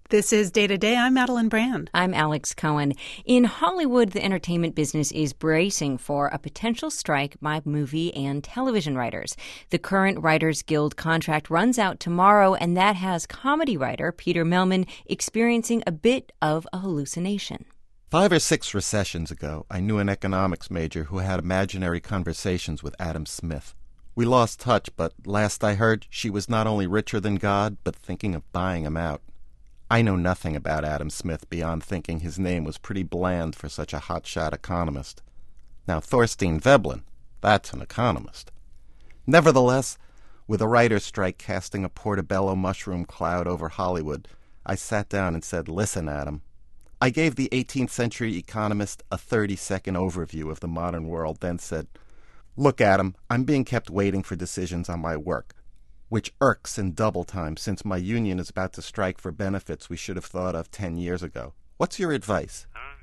This is Day to Day. I'm Madeline Brand. I'm Alex Cohen. In Hollywood, the entertainment business is bracing for a potential strike by movie and television writers. The current Writers Guild contract runs out tomorrow, and that has comedy writer Peter Mehlman experiencing a bit of a hallucination. 5 or 6 recessions ago, I knew an economics major who had imaginary conversations with Adam Smith. We lost touch, but last I heard, she was not only richer than God, but thinking of buying him out. I know nothing about Adam Smith beyond thinking his name was pretty bland for such a hotshot economist. Now, Thorstein Veblen, that's an economist. Nevertheless, with a writer's strike casting a portobello mushroom cloud over Hollywood, I sat down and said, "Listen, Adam." I gave the 18th century economist a 30-second overview of the modern world, then said, "Look, Adam, I'm being kept waiting for decisions on my work, which irks in double time since my union is about to strike for benefits we should have thought of 10 years ago. What's your advice?"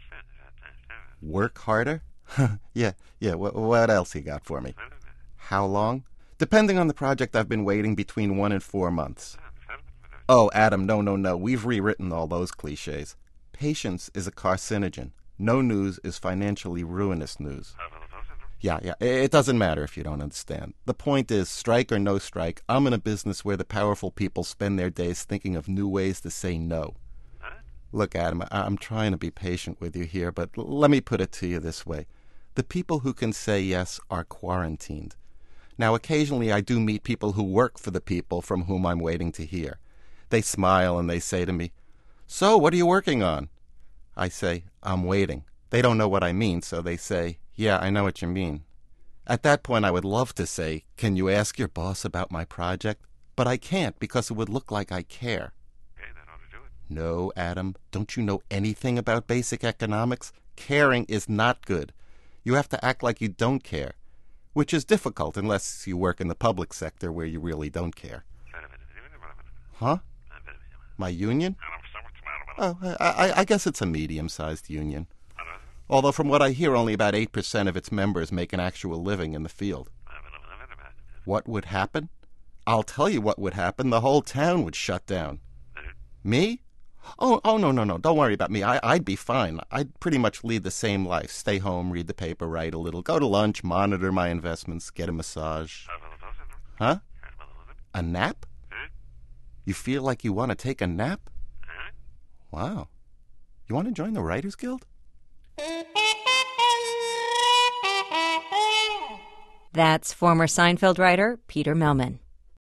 "Work harder?" Yeah, what else you got for me? "How long?" "Depending on the project, I've been waiting between 1 and 4 months. "Oh, Adam, no, we've rewritten all those cliches. Patience is a carcinogen. No news is financially ruinous news." Yeah, it doesn't matter if you don't understand. The point is, strike or no strike, I'm in a business where the powerful people spend their days thinking of new ways to say no. Look, Adam, I'm trying to be patient with you here, but let me put it to you this way. The people who can say yes are quarantined. Now, occasionally I do meet people who work for the people from whom I'm waiting to hear. They smile and they say to me, "So, what are you working on?" I say, "I'm waiting." They don't know what I mean, so they say, "Yeah, I know what you mean." At that point, I would love to say, "Can you ask your boss about my project?" But I can't because it would look like I care. Okay, then how to do it? No, Adam, don't you know anything about basic economics? Caring is not good. You have to act like you don't care, which is difficult unless you work in the public sector where you really don't care. Huh? My union? Oh, I guess it's a medium-sized union. Although from what I hear, only about 8% of its members make an actual living in the field. What would happen? I'll tell you what would happen. The whole town would shut down. Me? Oh, no. Don't worry about me. I'd be fine. I'd pretty much lead the same life. Stay home, read the paper, write a little, go to lunch, monitor my investments, get a massage. Huh? A nap? You feel like you want to take a nap? Wow. You want to join the Writers Guild? That's former Seinfeld writer Peter Mehlman.